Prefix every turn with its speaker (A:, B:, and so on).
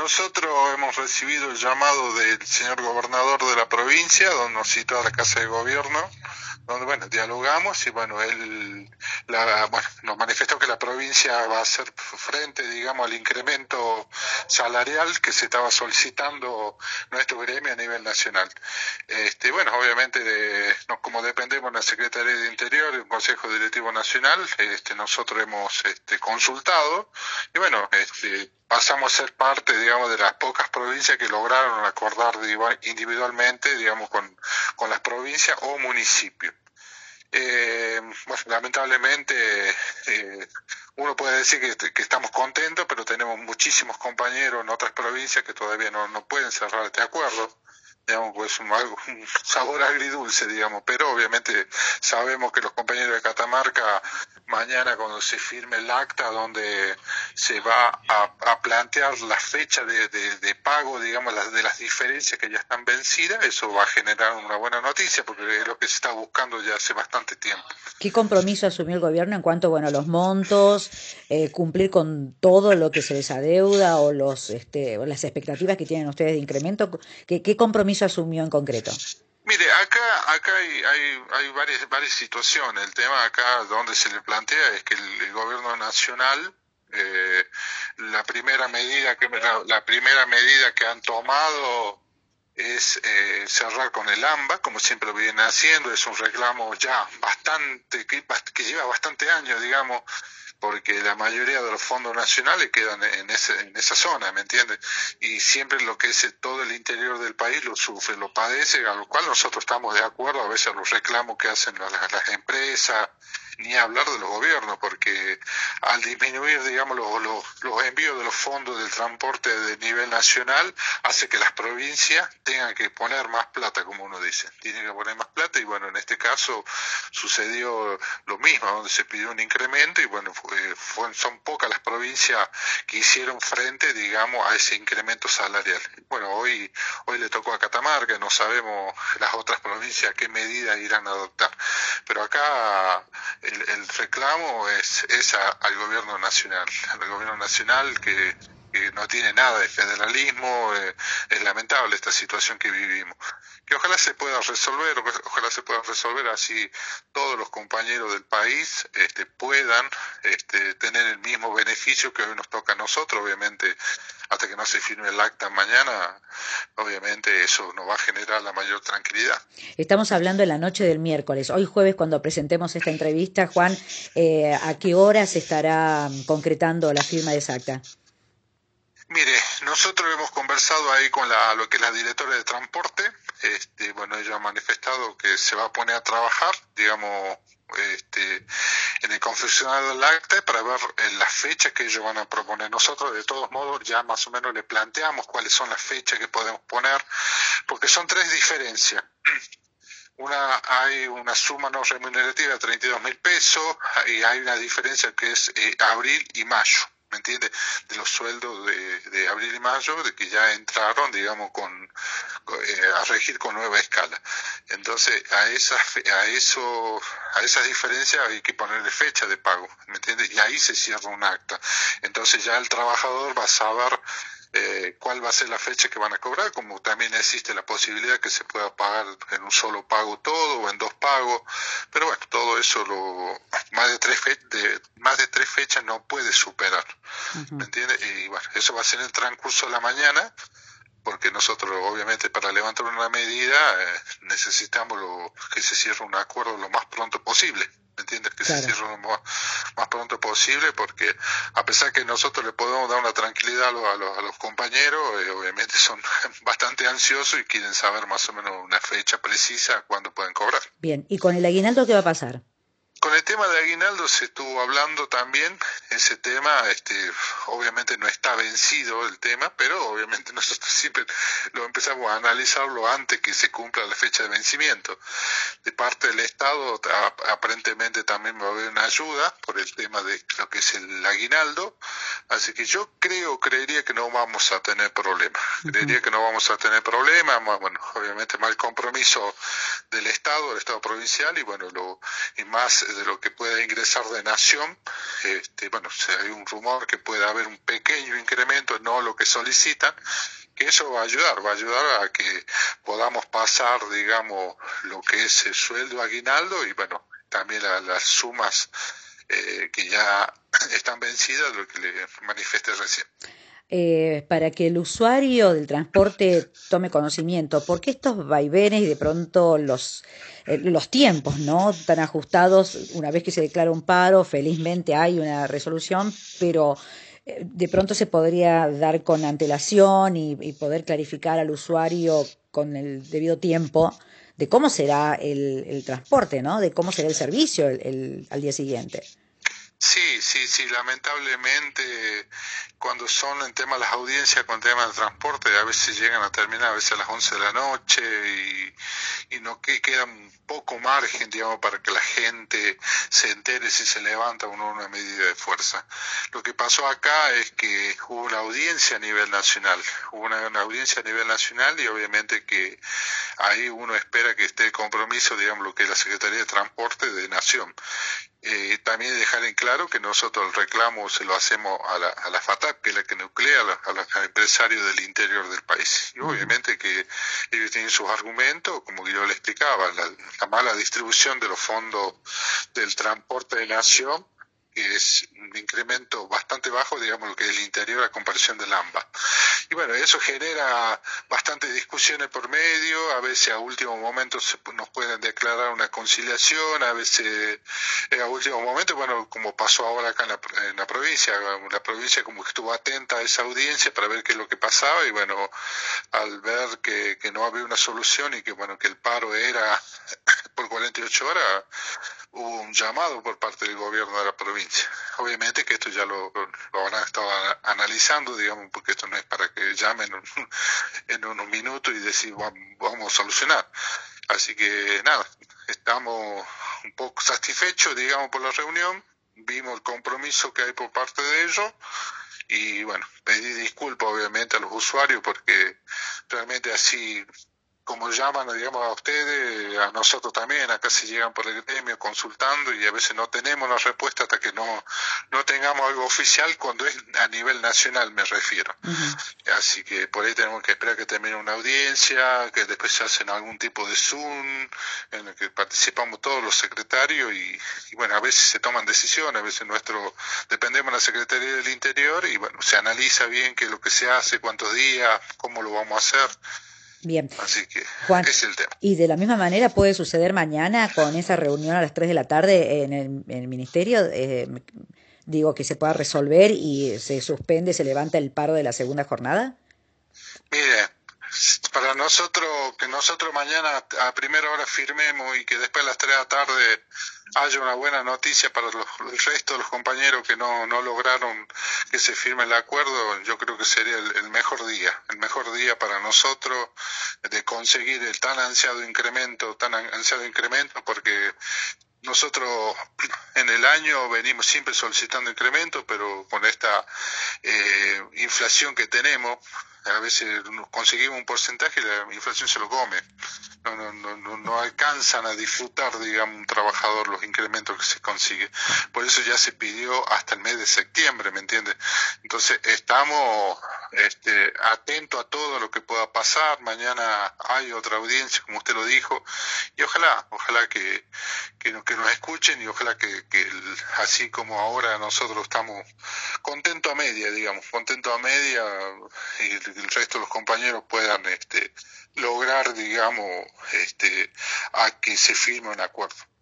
A: nosotros hemos recibido el llamado del señor gobernador de la provincia, donde nos citó a la Casa de Gobierno, donde, bueno, dialogamos y, bueno, bueno, nos manifestó que la provincia va a hacer frente, digamos, al incremento salarial que se estaba solicitando nuestro gremio a nivel nacional. Bueno, obviamente, como dependemos de la Secretaría de Interior y un Consejo Directivo Nacional, nosotros hemos consultado y, bueno, pasamos a ser parte, digamos, de las pocas provincias que lograron acordar individualmente, digamos, con las provincias o municipios. Bueno, lamentablemente uno puede decir que estamos contentos, pero tenemos muchísimos compañeros en otras provincias que todavía no pueden cerrar este acuerdo. Digamos, pues un sabor agridulce, digamos, pero obviamente sabemos que los compañeros de Catamarca, mañana cuando se firme el acta donde se va a plantear la fecha de pago, digamos, de las diferencias que ya están vencidas, eso va a generar una buena noticia, porque es lo que se está buscando ya hace bastante tiempo.
B: ¿Qué compromiso asumió el gobierno en cuanto, bueno, a los montos, cumplir con todo lo que se les adeuda o o las expectativas que tienen ustedes de incremento? ¿Qué compromiso asumió en concreto?
A: Mire, acá hay varias situaciones. El tema acá donde se le plantea es que el gobierno nacional, la primera medida que han tomado es cerrar con el AMBA, como siempre lo vienen haciendo. Es un reclamo ya que lleva bastante años, digamos, porque la mayoría de los fondos nacionales quedan en esa zona, ¿me entiendes? Y siempre lo que es todo el interior del país lo sufre, lo padece, a lo cual nosotros estamos de acuerdo a veces a los reclamos que hacen las empresas, ni hablar de los gobiernos, porque al disminuir, digamos, los envíos de los fondos del transporte de nivel nacional, hace que las provincias tengan que poner más plata, como uno dice, tienen que poner más plata, y, bueno, en este caso sucedió lo mismo, donde se pidió un incremento, y, bueno, son pocas las provincias que hicieron frente, digamos, a ese incremento salarial. Bueno, hoy le tocó a Catamarca, no sabemos las otras provincias qué medidas irán a adoptar, pero acá el reclamo es al gobierno nacional que no tiene nada de federalismo. Es lamentable esta situación que vivimos, que ojalá se pueda resolver así todos los compañeros del país puedan tener el mismo beneficio que hoy nos toca a nosotros. Obviamente, hasta que no se firme el acta mañana, obviamente eso nos va a generar la mayor tranquilidad.
B: Estamos hablando de la noche del miércoles. Hoy jueves, cuando presentemos esta entrevista, Juan, ¿a qué hora se estará concretando la firma de esa acta?
A: Mire, nosotros hemos conversado ahí con lo que es la directora de transporte. Bueno, ella ha manifestado que se va a poner a trabajar, digamos, en el confeccionado del acta para ver las fechas que ellos van a proponer. Nosotros, de todos modos, ya más o menos le planteamos cuáles son las fechas que podemos poner, porque son tres diferencias. Hay una suma no remunerativa de 32.000 pesos, y hay una diferencia que es abril y mayo, ¿me entiende? De los sueldos de abril y mayo, de que ya entraron, digamos, a regir con nueva escala. Entonces, a esas diferencias hay que ponerle fecha de pago, ¿me entiende? Y ahí se cierra un acta. Entonces ya el trabajador va a saber cuál va a ser la fecha que van a cobrar, como también existe la posibilidad que se pueda pagar en un solo pago todo o en dos pagos, pero, bueno, todo eso más de tres fechas no puede superar, ¿me entiendes? Y, bueno, eso va a ser en el transcurso de la mañana, porque nosotros, obviamente, para levantar una medida necesitamos que se cierre un acuerdo lo más pronto posible, ¿me entiendes? Que claro. Se cierre lo más pronto posible, porque a pesar que nosotros le podemos dar una tranquilidad a los compañeros, obviamente son bastante ansiosos y quieren saber más o menos una fecha precisa cuándo pueden cobrar.
B: Bien, ¿y con el aguinaldo qué va a pasar?
A: Con el tema de aguinaldo se estuvo hablando también. Ese tema, obviamente no está vencido el tema, pero obviamente nosotros siempre lo empezamos a analizarlo antes que se cumpla la fecha de vencimiento. De parte del Estado, aparentemente también va a haber una ayuda por el tema de lo que es el aguinaldo, así que yo creería que no vamos a tener problemas. Creería que no vamos a tener problemas. Bueno, obviamente más el compromiso del Estado provincial, y, bueno, y más de lo que pueda ingresar de Nación. Bueno, hay un rumor que puede haber un pequeño incremento, no lo que solicitan, que eso va a ayudar a que podamos pasar, digamos, lo que es el sueldo aguinaldo y bueno, también las sumas que ya están vencidas, lo que le manifesté recién.
B: Para que el usuario del transporte tome conocimiento, porque estos vaivenes y de pronto los tiempos, ¿no? Tan ajustados, una vez que se declara un paro, felizmente hay una resolución, pero de pronto se podría dar con antelación y poder clarificar al usuario con el debido tiempo de cómo será el transporte, ¿no? De cómo será el servicio al día siguiente.
A: Sí, lamentablemente cuando son en tema de las audiencias con temas de transporte, a veces llegan a terminar a veces a las 11 de la noche y no queda un poco margen, digamos, para que la gente se entere si se levanta o no una medida de fuerza. Lo que pasó acá es que hubo una audiencia a nivel nacional, una audiencia a nivel nacional y obviamente que ahí uno espera que esté el compromiso, digamos, lo que es la Secretaría de Transporte de Nación. También dejar en claro que nosotros el reclamo se lo hacemos a la FATAP, que es la que nuclea a los empresarios del interior del país. Y obviamente que ellos tienen sus argumentos, como yo le explicaba, la mala distribución de los fondos del transporte de Nación, que es un incremento bastante bajo, digamos, lo que es el interior a comparación del AMBA. Y bueno, eso genera bastantes discusiones por medio, a veces a último momento nos pueden declarar una conciliación, a veces a último momento, bueno, como pasó ahora acá en la provincia como que estuvo atenta a esa audiencia para ver qué es lo que pasaba y bueno, al ver que no había una solución y que bueno, que el paro era por 48 horas, hubo un llamado por parte del gobierno de la provincia. Obviamente que esto ya lo habrán estado analizando, digamos, porque esto no es para que llamen en unos minutos y decir vamos a solucionar. Así que nada, estamos un poco satisfechos, digamos, por la reunión, vimos el compromiso que hay por parte de ellos y bueno, pedí disculpas obviamente a los usuarios porque realmente así como llaman, digamos, a ustedes, a nosotros también, acá se llegan por el gremio consultando y a veces no tenemos la respuesta hasta que no tengamos algo oficial cuando es a nivel nacional, me refiero.
B: Ujú.
A: Así que por ahí tenemos que esperar que termine una audiencia, que después se hacen algún tipo de Zoom en el que participamos todos los secretarios y bueno, a veces se toman decisiones, a veces dependemos de la Secretaría del Interior y bueno, se analiza bien qué es lo que se hace, cuántos días, cómo lo vamos a hacer.
B: Bien,
A: Así que
B: Juan,
A: ese es el tema.
B: y de la misma manera puede suceder mañana con esa reunión a las 3 de la tarde en el ministerio, digo que se pueda resolver y se suspende, se levanta el paro de la segunda jornada.
A: Mire, para nosotros, que nosotros mañana a primera hora firmemos y que después a las 3 de la tarde haya una buena noticia para el resto de los compañeros que no lograron que se firme el acuerdo, yo creo que sería el mejor día para nosotros de conseguir el tan ansiado incremento, porque nosotros en el año venimos siempre solicitando incrementos, pero con esta inflación que tenemos, a veces conseguimos un porcentaje y la inflación se lo come. No alcanzan a disfrutar, digamos, un trabajador los incrementos que se consigue. Por eso ya se pidió hasta el mes de septiembre, ¿me entiendes? Entonces estamos atentos a todo lo que pueda pasar. Mañana hay otra audiencia, como usted lo dijo, y ojalá que nos escuchen y ojalá así como ahora nosotros estamos contentos a media, digamos, contentos a media y el resto de los compañeros puedan lograr, digamos, a que se firme un acuerdo.